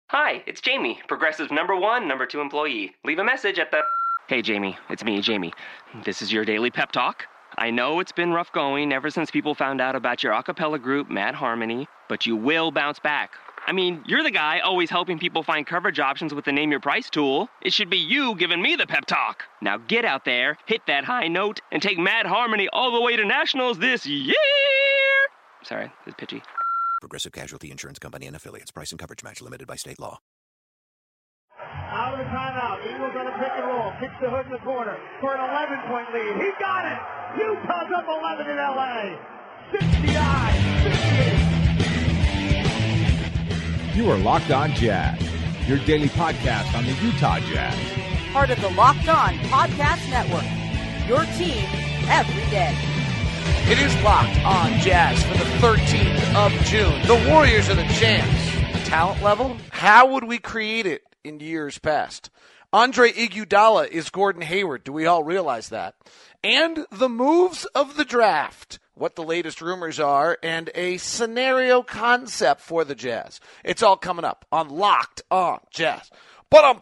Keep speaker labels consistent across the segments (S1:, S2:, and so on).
S1: Hi, it's Jamie, Progressive's #1, #2 employee. Leave a message at the... Hey, Jamie, it's me, Jamie. This is your daily pep talk. I know it's been rough going ever since people found out about your a cappella group, Mad Harmony, but you will bounce back. I mean, you're the guy always helping people find coverage options with the Name Your Price tool. It should be you giving me the pep talk. Now get out there, hit that high note, and take Mad Harmony all the way to nationals this year! Sorry, it's pitchy.
S2: Progressive Casualty Insurance Company and Affiliates. Price and coverage match limited by state law.
S3: Out of the timeout. Eagles on a pick and roll. Kicks the hood in the corner for an 11-point lead. He got it! Utah's up 11 in L.A. 69-58.
S4: You are Locked On Jazz, your daily podcast on the Utah Jazz.
S5: Part of the Locked On Podcast Network, your team every day.
S6: It is Locked On Jazz for the 13th of June. The Warriors are the champs. Talent level? How would we create it in years past? Andre Iguodala is Gordon Hayward. Do we all realize that? And the moves of the draft, what the latest rumors are, and a scenario concept for the Jazz. It's all coming up on Locked On Jazz. Pow.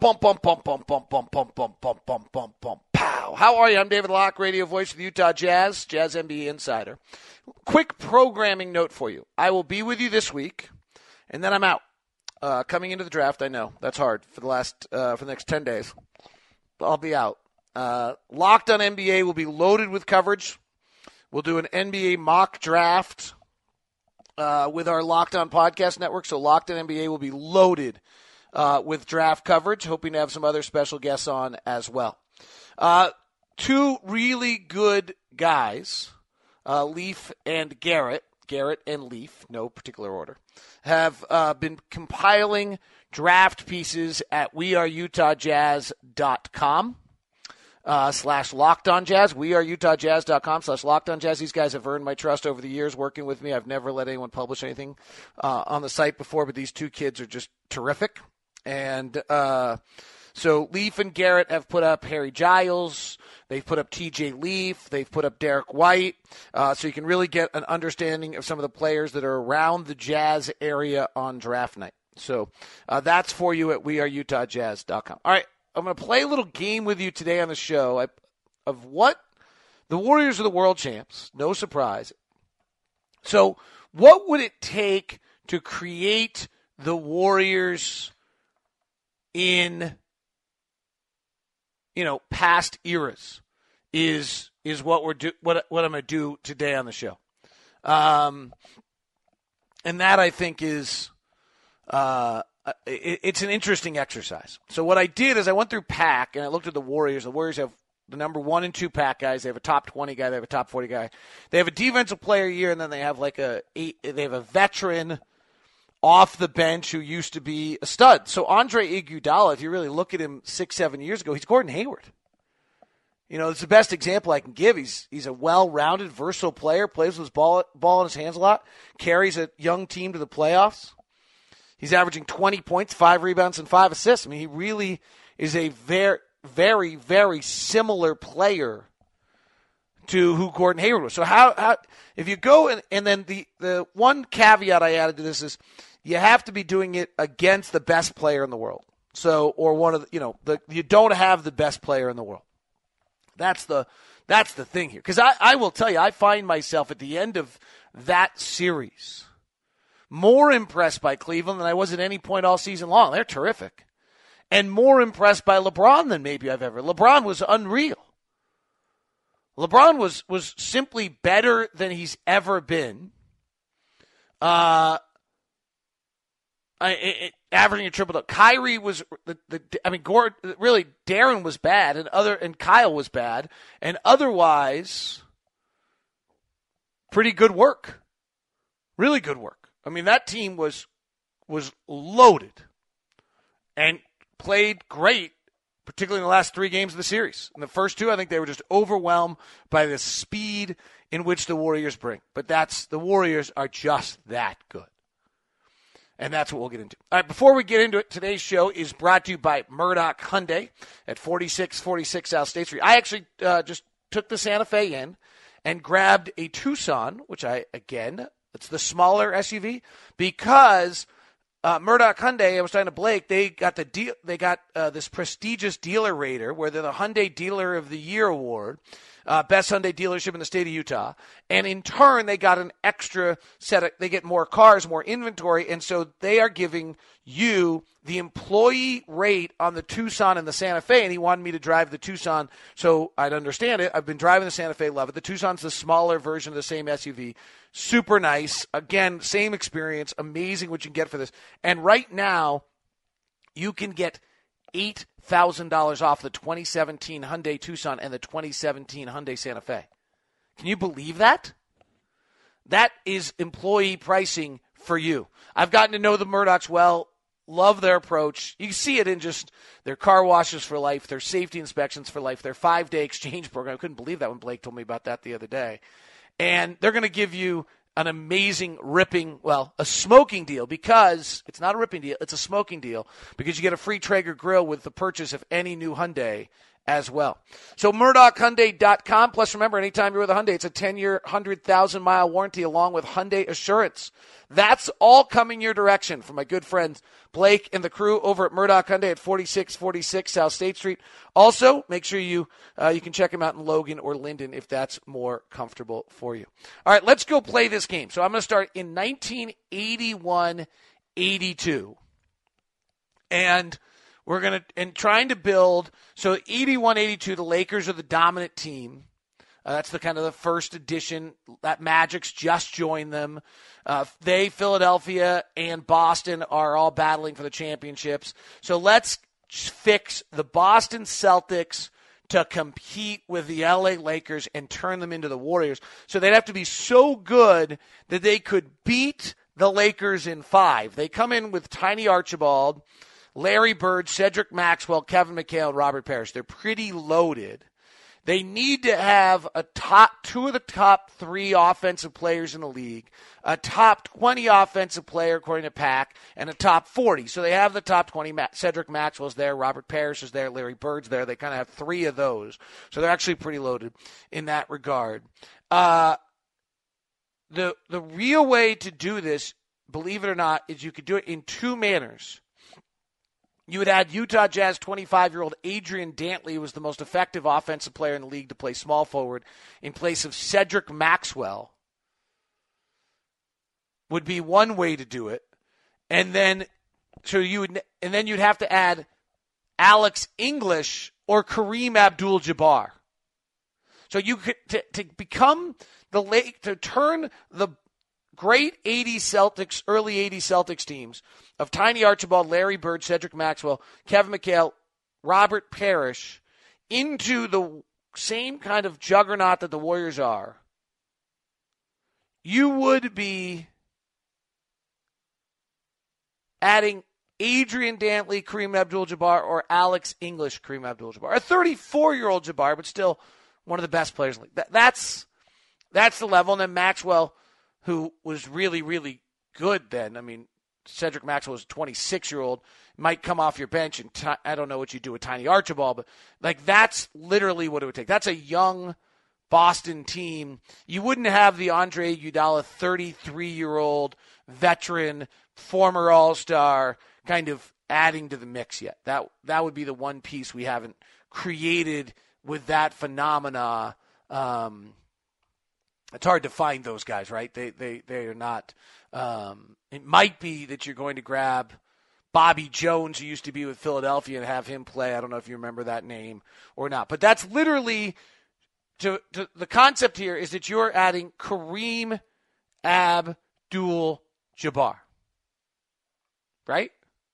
S6: How are you? I'm David Locke, radio voice of the Utah Jazz, Jazz NBA insider. Quick programming note for you. I will be with you this week, and then I'm out. Coming into the draft, I know that's hard for the next 10 days. I'll be out. Locked On NBA will be loaded with coverage. We'll do an NBA mock draft with our Locked On Podcast Network. So Locked On NBA will be loaded with draft coverage, hoping to have some other special guests on as well. Two really good guys, Leaf and Garrett and Leaf, no particular order, have been compiling draft pieces at weareutahjazz.com /LockedOnJazz, weareutahjazz.com /LockedOnJazz. These guys have earned my trust over the years working with me. I've never let anyone publish anything on the site before, but these two kids are just terrific. And so Leaf and Garrett have put up Harry Giles. They've put up TJ Leaf. They've put up Derek White. So you can really get an understanding of some of the players that are around the Jazz area on draft night. So that's for you at weareutahjazz.com. All right, I'm going to play a little game with you today on the show of what the Warriors are the world champs. No surprise. So what would it take to create the Warriors in past eras is what what I'm going to do today on the show. And that I think is it's an interesting exercise. So what I did is I went through pack and I looked at the Warriors. The Warriors have the number 1 and 2 pack guys. They have a top 20 guy. They have a top 40 guy. They have a defensive player a year, and then they have they have a veteran off the bench who used to be a stud. So Andre Iguodala, if you really look at him 6-7 years ago, he's Gordon Hayward. It's the best example I can give. He's a well-rounded, versatile player, plays with his ball in his hands a lot, carries a young team to the playoffs. He's averaging 20 points, 5 rebounds, and 5 assists. I mean, he really is a very, very, very similar player to who Gordon Hayward was. So how if you go and then the one caveat I added to this is you have to be doing it against the best player in the world. So or one of the you don't have the best player in the world. That's the thing here. Because I will tell you, I find myself at the end of that series more impressed by Cleveland than I was at any point all season long. They're terrific. And more impressed by LeBron than maybe I've ever. LeBron was unreal. LeBron was simply better than he's ever been. Averaging a triple-double. Kyrie was Gordon, really Darren was bad and Kyle was bad, and otherwise pretty good work. Really good work. I mean, that team was loaded and played great, particularly in the last 3 games of the series. In the first 2, I think they were just overwhelmed by the speed in which the Warriors bring. But the Warriors are just that good. And that's what we'll get into. All right, before we get into it, today's show is brought to you by Murdoch Hyundai at 4646 South State Street. I actually just took the Santa Fe in and grabbed a Tucson, which it's the smaller SUV, because Murdoch Hyundai, I was talking to Blake, they got this prestigious dealer rater where they're the Hyundai Dealer of the Year award, best Hyundai dealership in the state of Utah. And in turn, they got an extra they get more cars, more inventory, and so they are giving you the employee rate on the Tucson and the Santa Fe, and he wanted me to drive the Tucson so I'd understand it. I've been driving the Santa Fe, love it. The Tucson's the smaller version of the same SUV. Super nice. Again, same experience. Amazing what you can get for this. And right now, you can get $8,000 off the 2017 Hyundai Tucson and the 2017 Hyundai Santa Fe. Can you believe that? That is employee pricing for you. I've gotten to know the Murdochs well. Love their approach. You see it in just their car washes for life, their safety inspections for life, their 5-day exchange program. I couldn't believe that when Blake told me about that the other day. And they're going to give you an amazing a smoking deal, because it's not a ripping deal, it's a smoking deal, because you get a free Traeger grill with the purchase of any new Hyundai as well. So MurdochHyundai.com. Plus, remember, anytime you're with a Hyundai, it's a 10-year, 100,000-mile warranty along with Hyundai Assurance. That's all coming your direction from my good friends Blake and the crew over at Murdoch Hyundai at 4646 South State Street. Also, make sure you can check them out in Logan or Linden if that's more comfortable for you. All right, let's go play this game. So I'm going to start in 1981-82. And we're going to, and trying to build, so 81-82, the Lakers are the dominant team. That's the kind of the first edition. That Magic's just joined them. Philadelphia, and Boston are all battling for the championships. So let's fix the Boston Celtics to compete with the LA Lakers and turn them into the Warriors. So they'd have to be so good that they could beat the Lakers in 5. They come in with Tiny Archibald, Larry Bird, Cedric Maxwell, Kevin McHale, and Robert Parrish. They're pretty loaded. They need to have two of the top 3 offensive players in the league, a top 20 offensive player according to PAC, and a top 40. So they have the top 20. Cedric Maxwell's there, Robert Parrish is there, Larry Bird's there. They kind of have 3 of those. So they're actually pretty loaded in that regard. The real way to do this, believe it or not, is you could do it in 2 manners. You would add Utah Jazz 25-year-old Adrian Dantley, who was the most effective offensive player in the league, to play small forward in place of Cedric Maxwell. Would be one way to do it. And then you'd have to add Alex English or Kareem Abdul-Jabbar. So you could to become to turn the great 80s Celtics, early 80s Celtics teams of Tiny Archibald, Larry Bird, Cedric Maxwell, Kevin McHale, Robert Parrish into the same kind of juggernaut that the Warriors are. You would be adding Adrian Dantley, Kareem Abdul-Jabbar, or Alex English, Kareem Abdul-Jabbar. A 34-year-old Jabbar, but still one of the best players in the league. That's the level. And then Maxwell, who was really, really good then. I mean, Cedric Maxwell was a 26-year-old, might come off your bench, and I don't know what you do with Tiny Archibald, but that's literally what it would take. That's a young Boston team. You wouldn't have the Andre Iguodala 33-year-old veteran, former All-Star kind of adding to the mix yet. That would be the one piece we haven't created with that phenomena. It's hard to find those guys, right? They are not. It might be that you're going to grab Bobby Jones, who used to be with Philadelphia, and have him play. I don't know if you remember that name or not. But that's literally to the concept here is that you're adding Kareem Abdul-Jabbar. Right?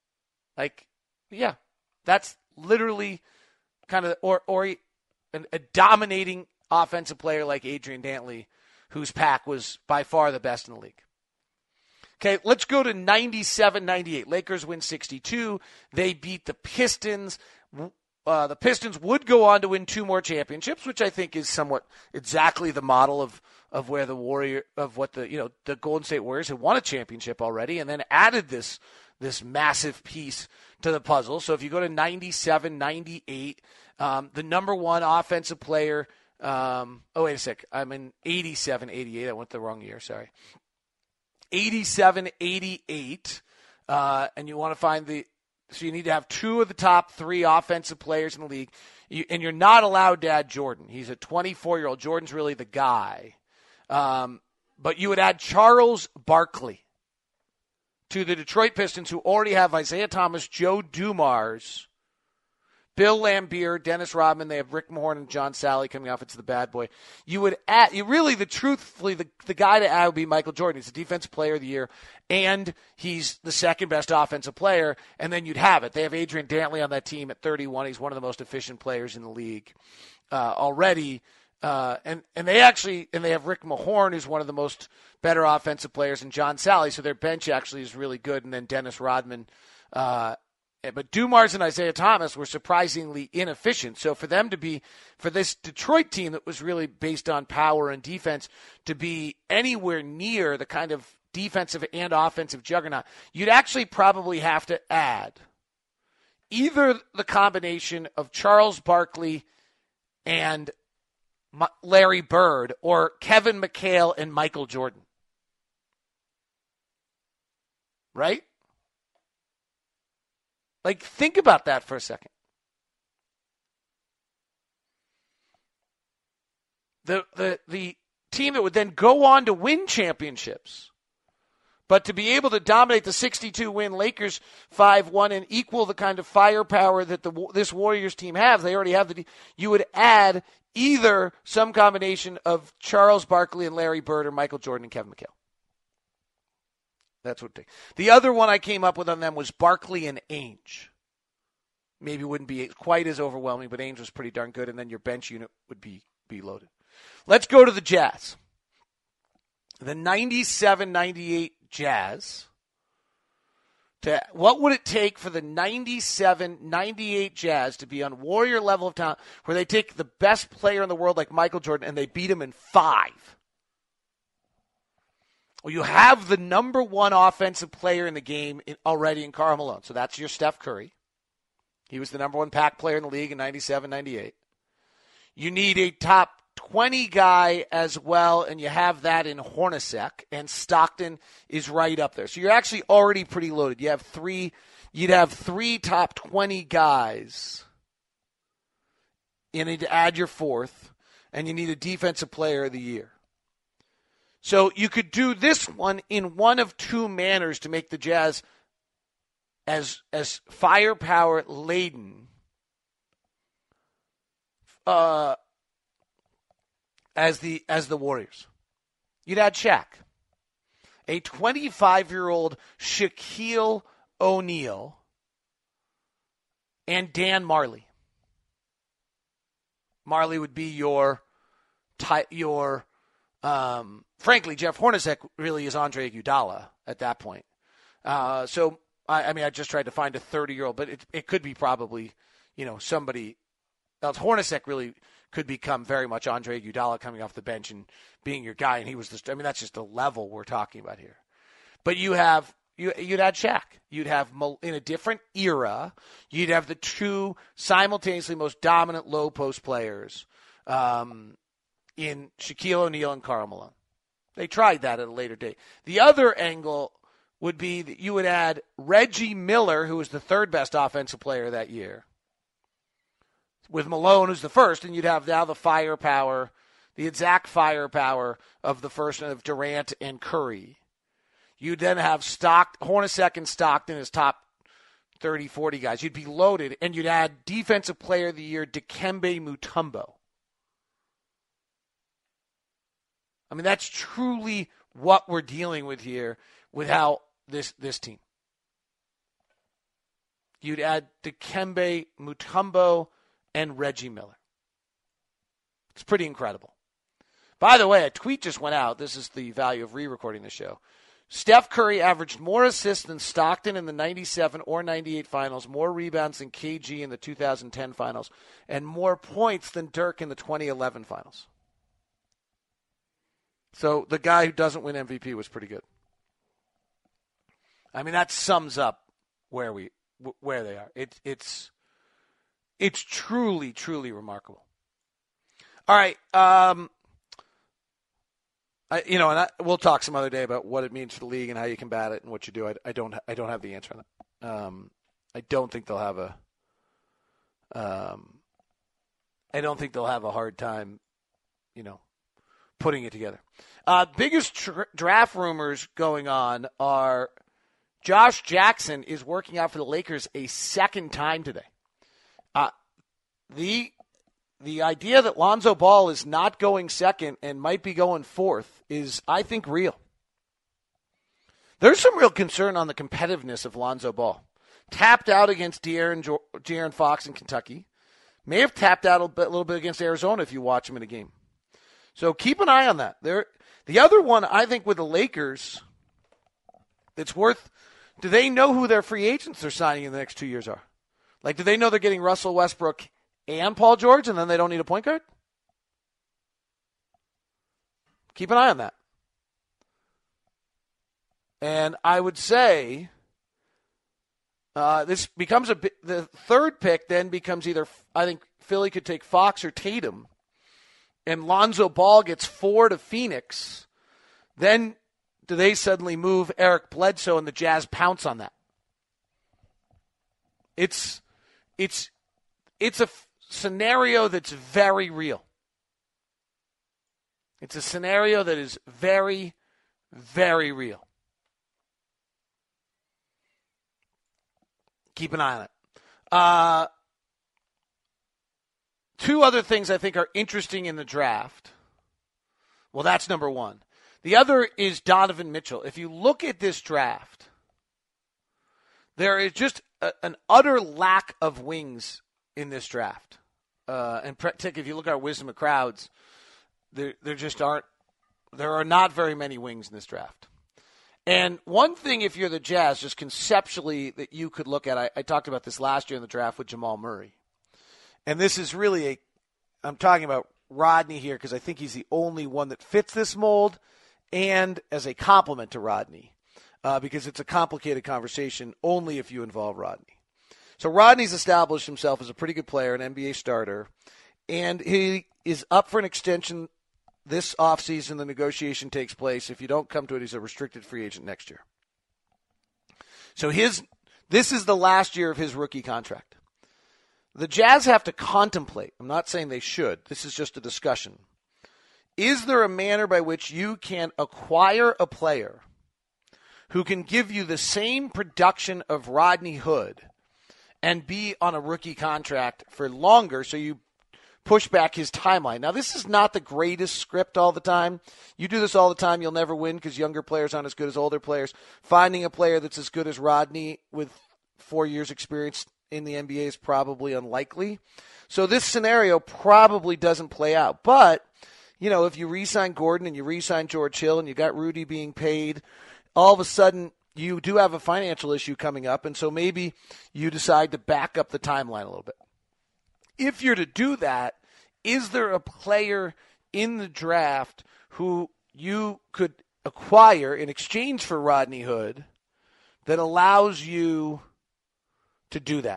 S6: That's literally kind of or a dominating offensive player like Adrian Dantley, whose pack was by far the best in the league. Okay, let's go to 97-98. Lakers win 62. They beat the Pistons. The Pistons would go on to win 2 more championships, which I think is somewhat exactly the model of where the the Golden State Warriors had won a championship already, and then added this massive piece to the puzzle. So if you go to 97-98, the number 1 offensive player. Wait a sec. I'm in 87-88. I went the wrong year. Sorry. 87-88. and you want to find so you need to have 2 of the top 3 offensive players in the league, and you're not allowed to add Jordan. He's a 24-year-old. Jordan's really the guy. But you would add Charles Barkley to the Detroit Pistons, who already have Isaiah Thomas, Joe Dumars, Bill Laimbeer, Dennis Rodman. They have Rick Mahorn and John Sally coming off. It's the bad boy. You would add, truthfully, the guy to add would be Michael Jordan. He's the defensive player of the year, and he's the second best offensive player, and then you'd have it. They have Adrian Dantley on that team at 31. He's one of the most efficient players in the league already. And they have Rick Mahorn, who's one of the most better offensive players, and John Sally, so their bench actually is really good, and then Dennis Rodman. But Dumars and Isaiah Thomas were surprisingly inefficient. So for this Detroit team that was really based on power and defense to be anywhere near the kind of defensive and offensive juggernaut, you'd actually probably have to add either the combination of Charles Barkley and Larry Bird, or Kevin McHale and Michael Jordan. Right? Like, think about that for a second. The team that would then go on to win championships, but to be able to dominate the 62-win Lakers 5-1 and equal the kind of firepower that this Warriors team has, they already have you would add either some combination of Charles Barkley and Larry Bird, or Michael Jordan and Kevin McHale. That's what it takes. The other one I came up with on them was Barkley and Ainge. Maybe wouldn't be quite as overwhelming, but Ainge was pretty darn good, and then your bench unit would be loaded. Let's go to the Jazz. The 97-98 Jazz. What would it take for the 97-98 Jazz to be on Warrior level of talent, where they take the best player in the world like Michael Jordan and they beat him in 5? Well, you have the number 1 offensive player in the game already in Karl Malone. So that's your Steph Curry. He was the number 1 pack player in the league in 97-98. You need a top 20 guy as well, and you have that in Hornacek, and Stockton is right up there. So you're actually already pretty loaded. You'd have 3 top 20 guys. You need to add your 4th, and you need a defensive player of the year. So you could do this one in one of 2 manners to make the Jazz as firepower laden as the Warriors. You'd add Shaq, a 25-year-old Shaquille O'Neal, and Dan Marley. Marley would be your frankly, Jeff Hornacek really is Andre Iguodala at that point. I just tried to find a 30-year-old, but it could be probably, somebody else. Hornacek really could become very much Andre Iguodala coming off the bench and being your guy, and he was that's just the level we're talking about here. But you'd add Shaq. You'd have, in a different era, you'd have the 2 simultaneously most dominant low post players in Shaquille O'Neal and Karl Malone. They tried that at a later date. The other angle would be that you would add Reggie Miller, who was the 3rd best offensive player that year, with Malone as the first, and you'd have now the firepower, the exact firepower of the first of Durant and Curry. You'd then have Hornacek and Stockton as top 30, 40 guys. You'd be loaded, and you'd add Defensive Player of the Year Dikembe Mutombo. I mean, that's truly what we're dealing with here with how this team. You'd add Dikembe Mutombo and Reggie Miller. It's pretty incredible. By the way, a tweet just went out. This is the value of re-recording the show. Steph Curry averaged more assists than Stockton in the 97 or 98 finals, more rebounds than KG in the 2010 finals, and more points than Dirk in the 2011 finals. So the guy who doesn't win MVP was pretty good. I mean, that sums up where they are. It's truly, truly remarkable. All right. We'll talk some other day about what it means for the league and how you combat it and what you do. I don't have the answer on that. I don't think they'll have a. I don't think they'll have a hard time, putting it together. Biggest draft rumors going on are Josh Jackson is working out for the Lakers a second time today. The idea that Lonzo Ball is not going second and might be going fourth is, I think, real. There's some real concern on the competitiveness of Lonzo Ball. Tapped out against De'Aaron Fox in Kentucky. May have tapped out a little bit against Arizona if you watch him in a game. So keep an eye on that. The other one, I think, with the Lakers, it's worth, do they know who their free agents they're signing in the next 2 years are? Like, do they know they're getting Russell Westbrook and Paul George, and then they don't need a point guard? Keep an eye on that. And I would say this becomes the third pick then becomes either, I think Philly could take Fox or Tatum, and Lonzo Ball gets 4 to Phoenix. Then do they suddenly move Eric Bledsoe and the Jazz pounce on that? It's a scenario that's very real. It's a scenario that is very, very real. Keep an eye on it. 2 other things I think are interesting in the draft. Well, that's number one. The other is Donovan Mitchell. If you look at this draft, there is just an utter lack of wings in this draft. And particularly if you look at our wisdom of crowds, there are not very many wings in this draft. And one thing, if you're the Jazz, just conceptually that you could look at, I talked about this last year in the draft with Jamal Murray. And this is really I'm talking about Rodney here because I think he's the only one that fits this mold and as a compliment to Rodney because it's a complicated conversation only if you involve Rodney. So Rodney's established himself as a pretty good player, an NBA starter, and he is up for an extension this offseason. The negotiation takes place. If you don't come to it, he's a restricted free agent next year. So this is the last year of his rookie contract. The Jazz have to contemplate. I'm not saying they should. This is just a discussion. Is there a manner by which you can acquire a player who can give you the same production of Rodney Hood and be on a rookie contract for longer so you push back his timeline? Now, this is not the greatest script all the time. You do this all the time, you'll never win because younger players aren't as good as older players. Finding a player that's as good as Rodney with 4 years experience in the NBA is probably unlikely. So this scenario probably doesn't play out. But, if you re-sign Gordon and you re-sign George Hill and you got Rudy being paid, all of a sudden you do have a financial issue coming up, and so maybe you decide to back up the timeline a little bit. If you're to do that, is there a player in the draft who you could acquire in exchange for Rodney Hood that allows you to do that?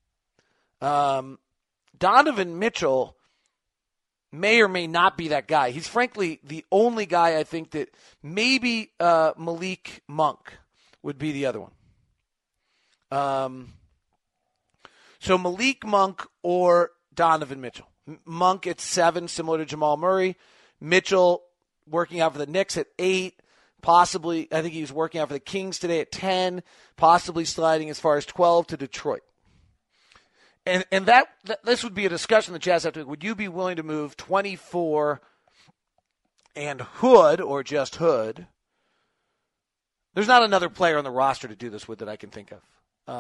S6: Donovan Mitchell may or may not be that guy. He's frankly the only guy I think that maybe Malik Monk would be the other one. So Malik Monk or Donovan Mitchell. Monk at 7, similar to Jamal Murray. Mitchell working out for the Knicks at 8. Possibly, I think he was working out for the Kings today at 10. Possibly sliding as far as 12 to Detroit. And that this would be a discussion the Jazz have to make. Would you be willing to move 24 and Hood or just Hood? There's not another player on the roster to do this with that I can think of.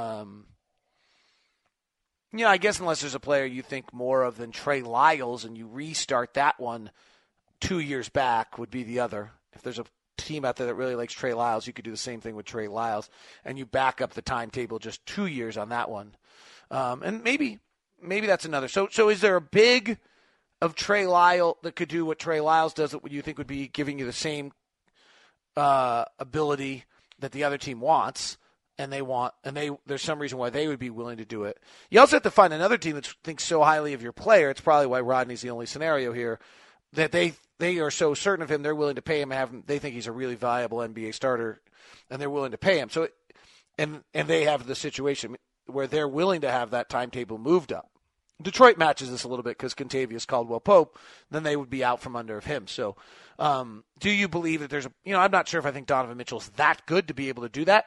S6: I guess unless there's a player you think more of than Trey Lyles and you restart that one 2 years back would be the other. If there's a team out there that really likes Trey Lyles, you could do the same thing with Trey Lyles and you back up the timetable just 2 years on that one. And maybe that's another. So is there a big of Trey Lyles that could do what Trey Lyles does that you think would be giving you the same ability that the other team wants? And there's some reason why they would be willing to do it. You also have to find another team that thinks so highly of your player. It's probably why Rodney's the only scenario here. that they are so certain of him, they're willing to pay him. They think he's a really valuable NBA starter, and they're willing to pay him. So, and they have the situation where they're willing to have that timetable moved up. Detroit matches this a little bit because Kentavious Caldwell-Pope, then they would be out from under of him. So, do you believe that there's I'm not sure if I think Donovan Mitchell's that good to be able to do that.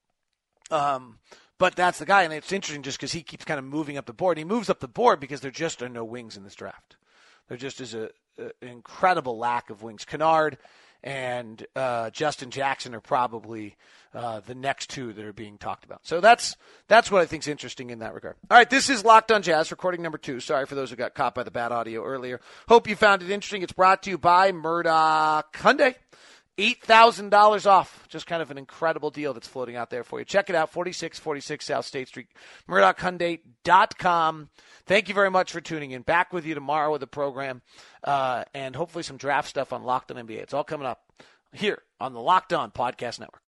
S6: But that's the guy, and it's interesting just because he keeps kind of moving up the board. He moves up the board because there just are no wings in this draft. There just is an incredible lack of wings. Kennard and Justin Jackson are probably the next two that are being talked about. So that's what I think is interesting in that regard. All right, this is Locked on Jazz, recording number 2. Sorry for those who got caught by the bad audio earlier. Hope you found it interesting. It's brought to you by Murdoch Hyundai. $8,000 off. Just kind of an incredible deal that's floating out there for you. Check it out, 4646 South State Street, MurdochHyundai.com. Thank you very much for tuning in. Back with you tomorrow with the program and hopefully some draft stuff on Locked on NBA. It's all coming up here on the Locked On Podcast Network.